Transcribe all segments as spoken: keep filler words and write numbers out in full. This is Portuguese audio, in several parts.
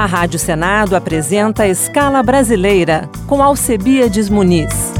A Rádio Senado apresenta Escala Brasileira, com Alcebiades Muniz.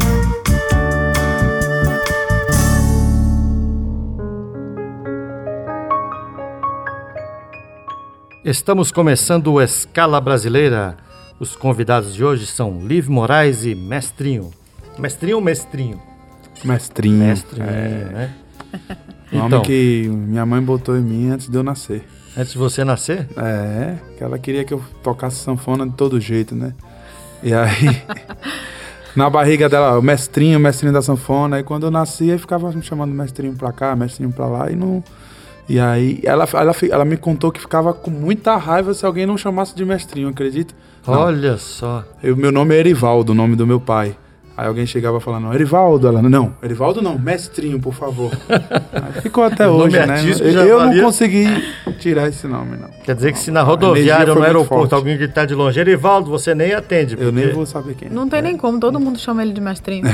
Estamos começando o Escala Brasileira. Os convidados de hoje são Liv Moraes e Mestrinho. Mestrinho ou Mestrinho? Mestrinho. Mestrinho, é. né? O nome Então, que minha mãe botou em mim antes de eu nascer. Antes de você nascer? É, que ela queria que eu tocasse sanfona de todo jeito, né? E aí, na barriga dela, o mestrinho, o mestrinho da sanfona. Aí quando eu nasci, aí ficava me chamando mestrinho pra cá, mestrinho pra lá. E não... E aí, ela, ela, ela me contou que ficava com muita raiva se alguém não chamasse de mestrinho, acredita? Não. Olha só. Eu, meu nome é Erivaldo, o nome do meu pai. Aí alguém chegava falando, Erivaldo, ela, não, Erivaldo não, mestrinho, por favor. Aí ficou até hoje, né? Eu, eu não consegui tirar esse nome, não. Quer dizer que não, se na rodoviária ou no aeroporto forte. Alguém gritar de longe, Erivaldo, você nem atende. Eu nem vou saber quem é. Não tem nem como, todo mundo chama ele de mestrinho.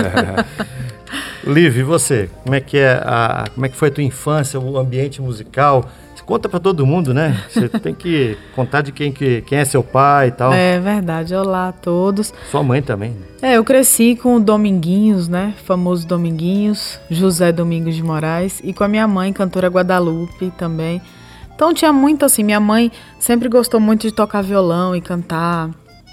Liv, e você? Como é que é a, como é que foi a tua infância, o ambiente musical? Conta pra todo mundo, né? Você tem que contar de quem, que, quem é seu pai e tal. É verdade. Olá a todos. Sua mãe também. É, eu cresci com o Dominguinhos, né? Famoso Dominguinhos, José Domingos de Moraes. E com a minha mãe, cantora Guadalupe também. Então tinha muito assim, minha mãe sempre gostou muito de tocar violão e cantar.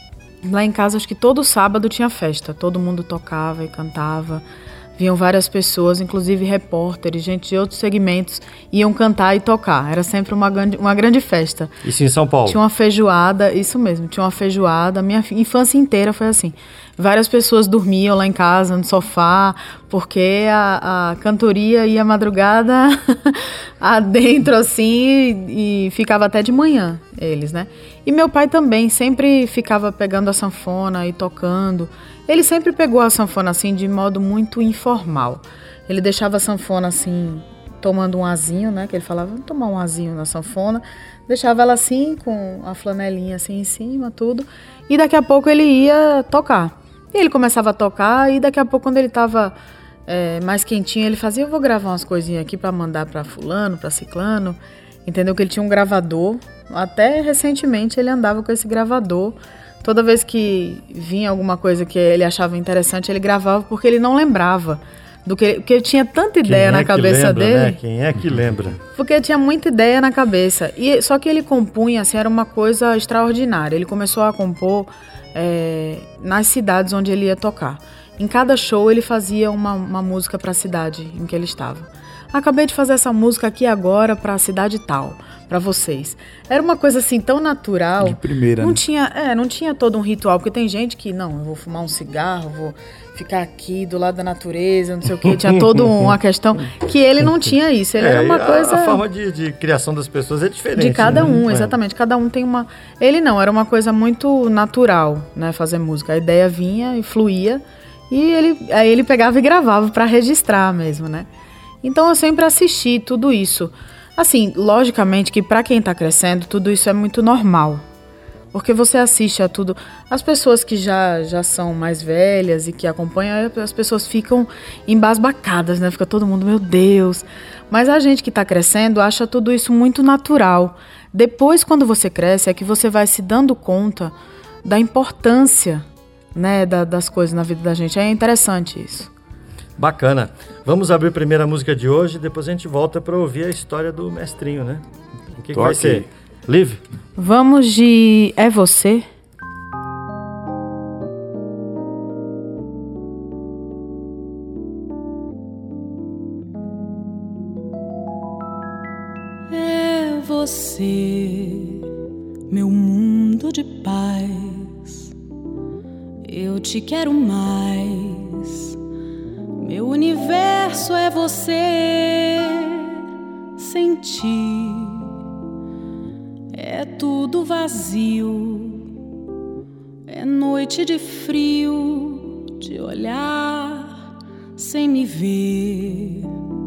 Lá em casa, acho que todo sábado tinha festa. Todo mundo tocava e cantava. Vinham várias pessoas, inclusive repórteres, gente de outros segmentos, iam cantar e tocar. Era sempre uma grande, uma grande festa. Isso em São Paulo? Tinha uma feijoada, isso mesmo, tinha uma feijoada. Minha infância inteira foi assim. Várias pessoas dormiam lá em casa, no sofá, porque a, a cantoria ia madrugada adentro, assim, e, e ficava até de manhã, eles, né? E meu pai também sempre ficava pegando a sanfona e tocando. Ele sempre pegou a sanfona assim de modo muito informal. Ele deixava a sanfona assim, tomando um azinho, né? Que ele falava, vamos tomar um azinho na sanfona. Deixava ela assim, com a flanelinha assim em cima, tudo. E daqui a pouco ele ia tocar. E ele começava a tocar e daqui a pouco, quando ele estava é, mais quentinho, ele fazia, eu vou gravar umas coisinhas aqui para mandar para fulano, para ciclano. Entendeu? Que ele tinha um gravador. Até recentemente ele andava com esse gravador. Toda vez que vinha alguma coisa que ele achava interessante, ele gravava porque ele não lembrava do que ele, porque ele tinha tanta ideia Quem na é cabeça lembra, dele. Né? Quem é que lembra? Porque tinha muita ideia na cabeça. E só que ele compunha, assim, era uma coisa extraordinária. Ele começou a compor é, nas cidades onde ele ia tocar. Em cada show ele fazia uma, uma música para a cidade em que ele estava. Acabei de fazer essa música aqui agora para a cidade tal, para vocês. Era uma coisa assim tão natural. De primeira, não né? tinha, é, não tinha todo um ritual, porque tem gente que, não, eu vou fumar um cigarro, vou ficar aqui do lado da natureza, não sei o quê. Tinha toda uma questão que ele não tinha isso. Ele é, era uma a, coisa... A forma de, de criação das pessoas é diferente. De cada um, né? exatamente. Cada um tem uma... Ele não, era uma coisa muito natural, né, fazer música. A ideia vinha e fluía, e ele, aí ele pegava e gravava para registrar mesmo, né? Então eu sempre assisti tudo isso. Assim, logicamente que para quem está crescendo, tudo isso é muito normal. Porque você assiste a tudo. As pessoas que já, já são mais velhas e que acompanham, as pessoas ficam embasbacadas, né? Fica todo mundo, meu Deus. Mas a gente que está crescendo acha tudo isso muito natural. Depois, quando você cresce, é que você vai se dando conta da importância, né, da, das coisas na vida da gente. É interessante isso. Bacana. Vamos abrir a primeira música de hoje, depois a gente volta para ouvir a história do Mestrinho, né? O que, que vai ser? Liv? Vamos de É Você? É você, meu mundo de paz. Eu te quero mais. Meu universo é você, sem ti é tudo vazio, é noite de frio, de olhar sem me ver.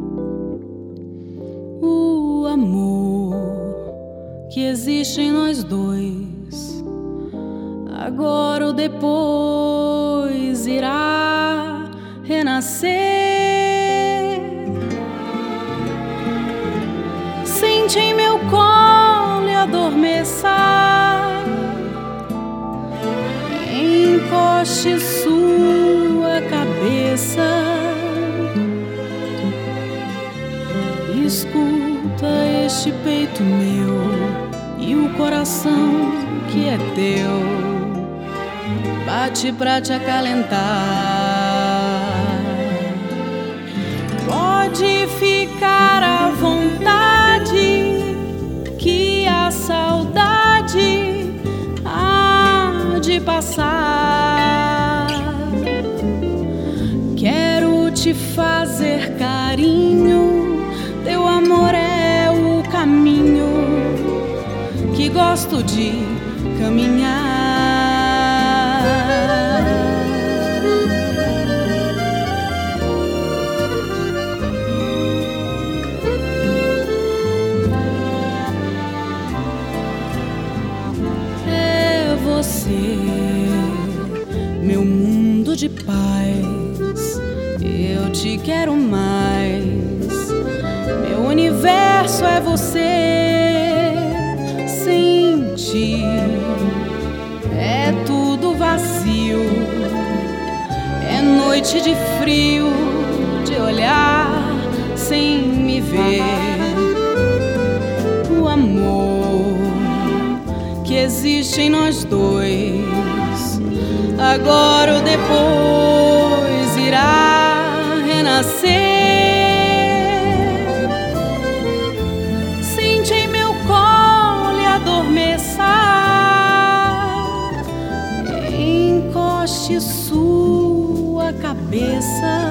O amor que existe em nós dois, agora ou depois irá renascer. Sente em meu colo e adormeça. encoste sua cabeça. Escuta este peito meu e o coração que é teu bate pra te acalentar. Pode ficar à vontade, que a saudade há de passar. Quero te fazer carinho, teu amor é o caminho que gosto de caminhar. É você, meu mundo de paz, eu te quero mais. Meu universo é você, sem ti é tudo vazio. É noite de frio, de olhar sem me ver. O amor que existe em nós dois, agora ou depois irá renascer. Encoste sua cabeça.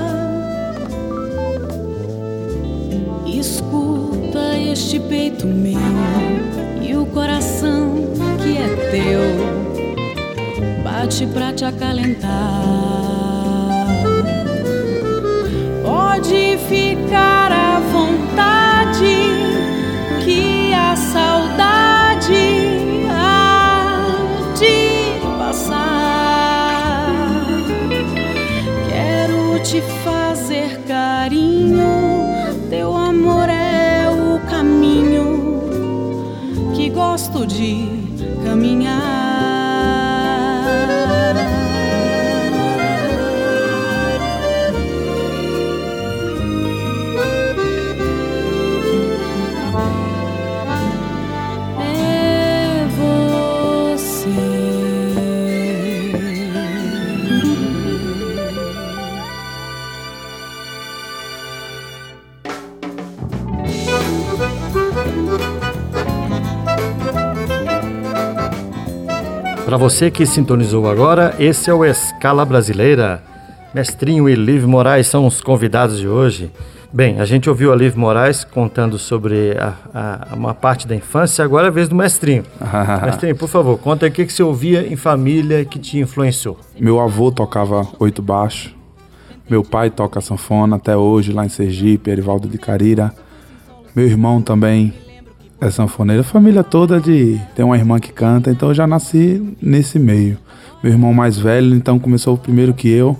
Escuta este peito meu e o coração que é teu bate pra te acalentar. Pode ficar à vontade, que a saudade há de passar. Quero te fazer carinho, teu amor é o caminho que gosto de caminhar. Para você que sintonizou agora, esse é o Escala Brasileira. Mestrinho e Liv Moraes são os convidados de hoje. Bem, a gente ouviu a Liv Moraes contando sobre a, a, uma parte da infância, agora é a vez do Mestrinho. Mestrinho, por favor, conta aí o que, que você ouvia em família que te influenciou. Meu avô tocava oito baixo, meu pai toca sanfona até hoje lá em Sergipe, Erivaldo de Carira. Meu irmão também é sanfoneiro, a família toda de... tem uma irmã que canta, então eu já nasci nesse meio. Meu irmão mais velho, então começou primeiro que eu.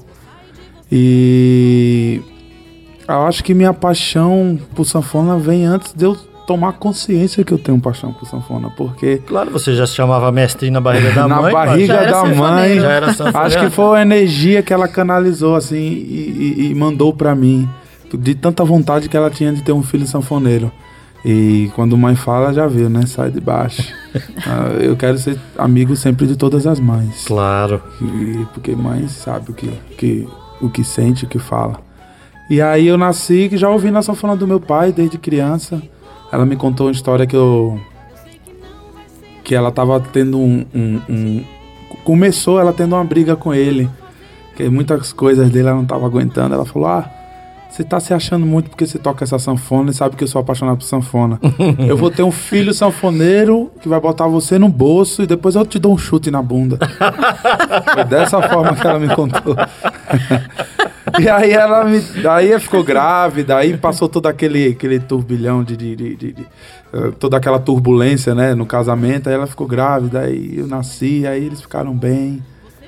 E eu acho que minha paixão por sanfona vem antes de eu tomar consciência que eu tenho paixão por sanfona, porque... Claro, você já se chamava Mestrinho na barriga da na mãe. Na barriga da mãe, já era sanfoneiro. Acho que foi a energia que ela canalizou assim e, e, e mandou pra mim, de tanta vontade que ela tinha de ter um filho sanfoneiro. E quando mãe fala, já viu, né? Sai de baixo. Eu quero ser amigo sempre de todas as mães. Claro. E, porque mãe sabe o que, que, o que sente, o que fala. E aí eu nasci, já ouvindo a sanfona do meu pai desde criança. Ela me contou uma história que eu... que ela tava tendo um... um, um começou ela tendo uma briga com ele. Que muitas coisas dele ela não tava aguentando. Ela falou, ah... você tá se achando muito porque você toca essa sanfona e sabe que eu sou apaixonado por sanfona. Eu vou ter um filho sanfoneiro que vai botar você no bolso e depois eu te dou um chute na bunda. Foi dessa forma que ela me contou. E aí ela me, daí ficou grávida, aí passou todo aquele, aquele turbilhão de, de, de, de, de uh, toda aquela turbulência, né, no casamento. Aí ela ficou grávida, aí eu nasci, aí eles ficaram bem.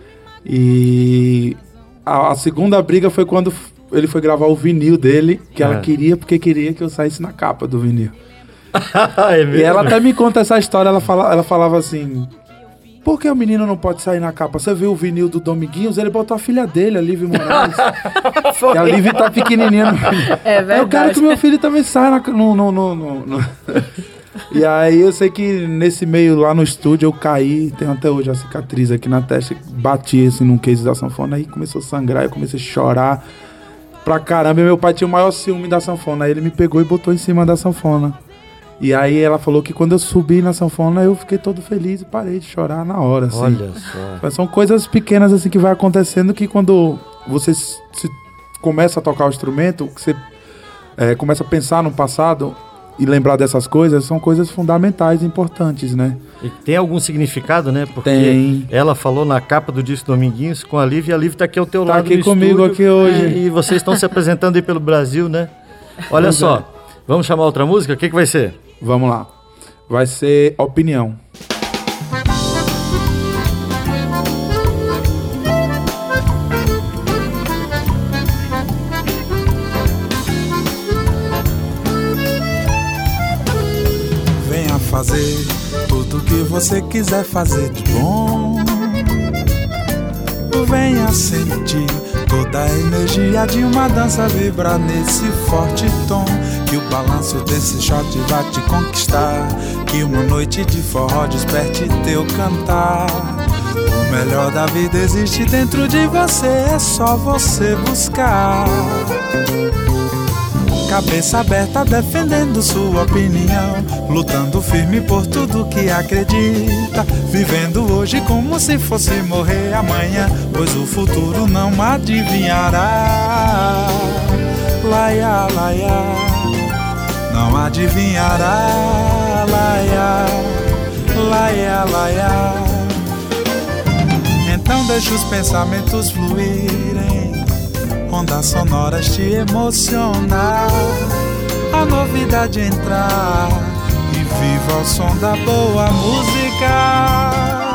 E a, a segunda briga foi quando ele foi gravar o vinil dele, que ela é. queria, porque queria que eu saísse na capa do vinil. É mesmo? E ela até me conta essa história, ela, fala, ela falava assim, por que o menino não pode sair na capa? Você viu o vinil do Dominguinhos? Ele botou a filha dele, a Lívia Moraes. E a Lívia tá pequenininha no vinil. É verdade. Eu quero que meu filho também saia na, no, no, no, no, no... E aí eu sei que nesse meio lá no estúdio eu caí, tenho até hoje a cicatriz aqui na testa, bati assim num case da sanfona, aí começou a sangrar, eu comecei a chorar pra caramba, e meu pai tinha o maior ciúme da sanfona, aí ele me pegou e botou em cima da sanfona. E aí ela falou que quando eu subi na sanfona eu fiquei todo feliz e parei de chorar na hora, assim. Olha só. Mas são coisas pequenas assim que vai acontecendo, que quando você se, se começa a tocar o instrumento, que você é, começa a pensar no passado e lembrar dessas coisas, são coisas fundamentais e importantes, né? E tem algum significado, né? Porque Tem. ela falou na capa do disco Dominguinhos com a Lívia, e a Lívia tá aqui ao teu Tá lado aqui no comigo estúdio, aqui hoje. E, e vocês estão se apresentando aí pelo Brasil, né? Olha Pois só, é. vamos chamar outra música? O que, que vai ser? Vamos lá. Vai ser Opinião. Venha fazer tudo que você quiser fazer de bom. Venha sentir toda a energia de uma dança vibrar nesse forte tom. Que o balanço desse shot vai te conquistar. Que uma noite de forró desperte teu cantar. O melhor da vida existe dentro de você, é só você buscar. Cabeça aberta defendendo sua opinião, lutando firme por tudo que acredita, vivendo hoje como se fosse morrer amanhã, pois o futuro não adivinhará. Laia, laia, não adivinhará. Laia, laia, laia. Então deixa os pensamentos fluírem, ondas sonoras te emocionar, a novidade entrar e viva o som da boa música.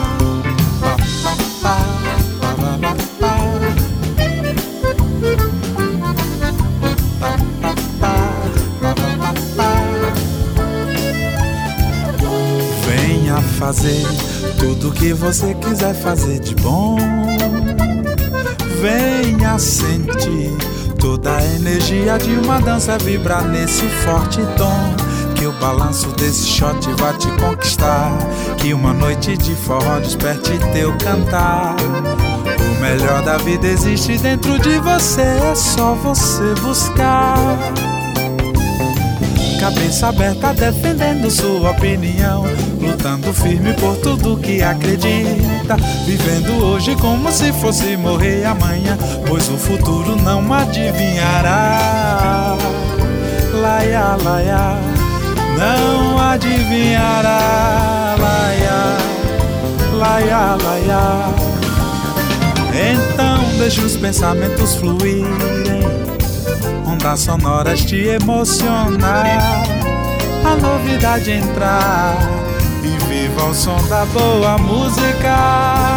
Venha fazer tudo que você quiser fazer de bom. Venha sentir toda a energia de uma dança vibrar nesse forte tom. Que o balanço desse shot vai te conquistar. Que uma noite de forró desperte teu cantar. O melhor da vida existe dentro de você, é só você buscar. Cabeça aberta defendendo sua opinião, lutando firme por tudo que acredita, vivendo hoje como se fosse morrer amanhã, pois o futuro não adivinhará. Laia, laia, não adivinhará. Laia, laia, laia. Então deixa os pensamentos fluírem, ondas sonoras te emocionar, a novidade entrar e viva o som da boa música.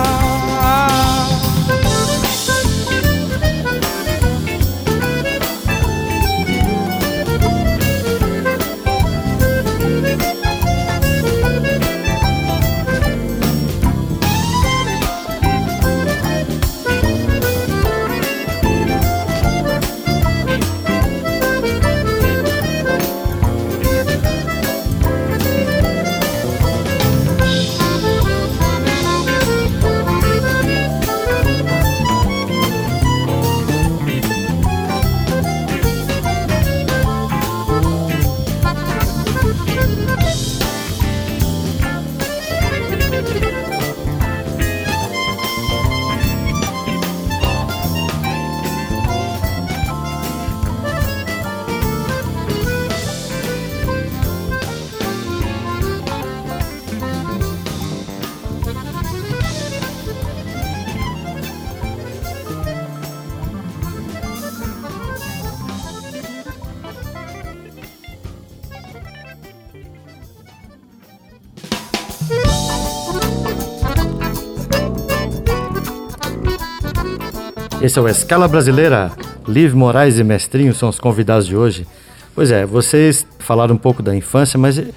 Esse é o Escala Brasileira. Lívia Moraes e Mestrinho são os convidados de hoje. Pois é, vocês falaram um pouco da infância, mas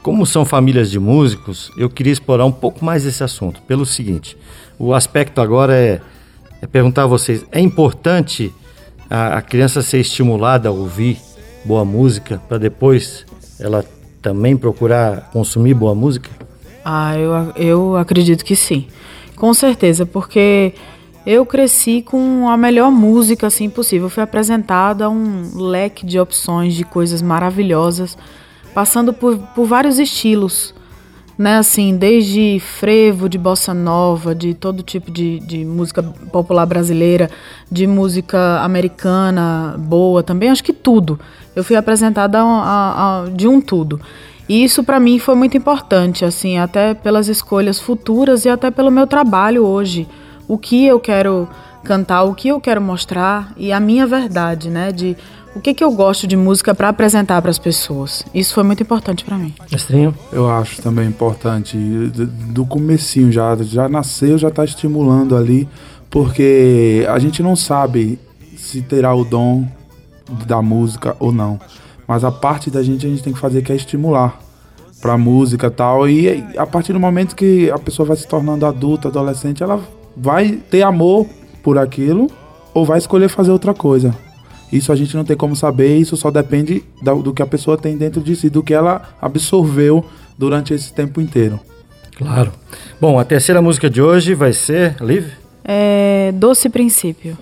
Como são famílias de músicos, eu queria explorar um pouco mais esse assunto, pelo seguinte, o aspecto agora é, é perguntar a vocês, é importante a, a criança ser estimulada a ouvir boa música para depois ela também procurar consumir boa música? Ah, eu, eu acredito que sim, com certeza, porque eu cresci com a melhor música assim, possível. Eu fui apresentada a um leque de opções, de coisas maravilhosas, passando por, por vários estilos, né? Assim, desde frevo, de bossa nova, de todo tipo de, de música popular brasileira, de música americana boa também, acho que tudo. Eu fui apresentada a, a, a, de um tudo. E isso para mim foi muito importante, assim, até pelas escolhas futuras e até pelo meu trabalho hoje. O que eu quero cantar, o que eu quero mostrar e a minha verdade, né? De o que, que eu gosto de música para apresentar para as pessoas. Isso foi muito importante para mim. Mestrinho? Eu acho também importante. Do comecinho já, já nasceu, já está estimulando ali, porque a gente não sabe se terá o dom da música ou não. Mas a parte da gente, a gente tem que fazer que é estimular pra música e tal. E a partir do momento que a pessoa vai se tornando adulta, adolescente, ela vai ter amor por aquilo ou vai escolher fazer outra coisa. Isso a gente não tem como saber, isso só depende do que a pessoa tem dentro de si, do que ela absorveu durante esse tempo inteiro. Claro. Bom, a terceira música de hoje vai ser, Liv? É Doce Princípio.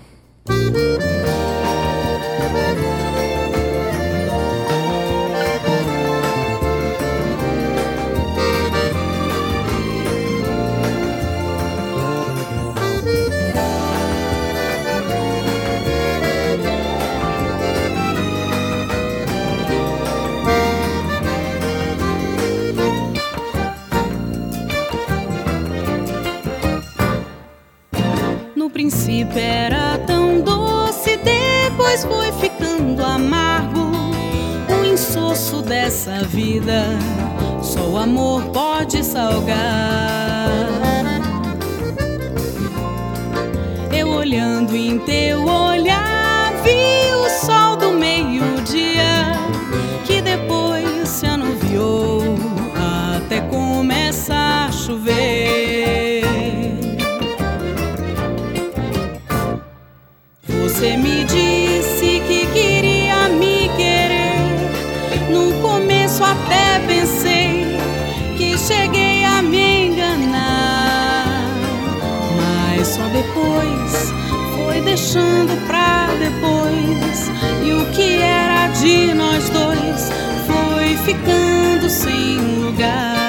Era tão doce, depois foi ficando amargo. O insosso dessa vida só o amor pode salgar. Eu olhando em teu olhar vi o sol do meio-dia, que depois se anuviou até começar a chover. Você me disse que queria me querer. No começo até pensei que cheguei a me enganar, mas só depois foi deixando pra depois. E o que era de nós dois foi ficando sem lugar.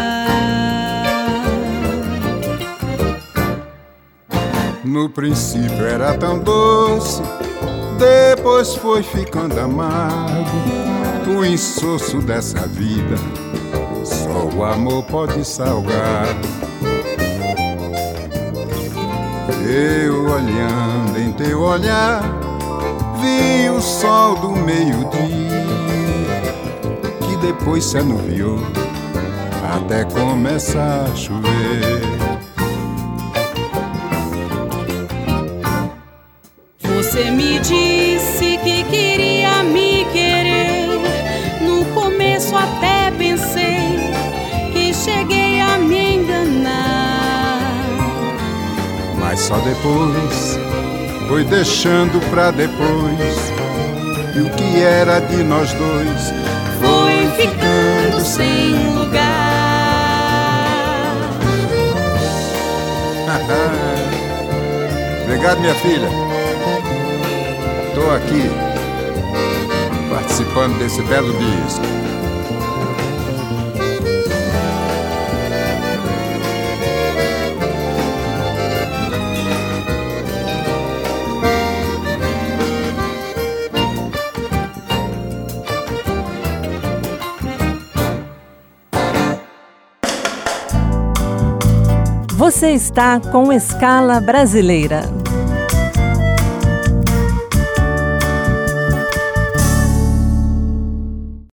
No princípio era tão doce, depois foi ficando amargo. O insosso dessa vida só o amor pode salgar. Eu olhando em teu olhar vi o sol do meio-dia, que depois se anuviou até começar a chover. Você me disse que queria me querer. No começo até pensei que cheguei a me enganar, mas só depois foi deixando pra depois. E o que era de nós dois foi ficando sem lugar. Obrigado, minha filha. Estou aqui participando desse belo disco. Você está com Escala Brasileira.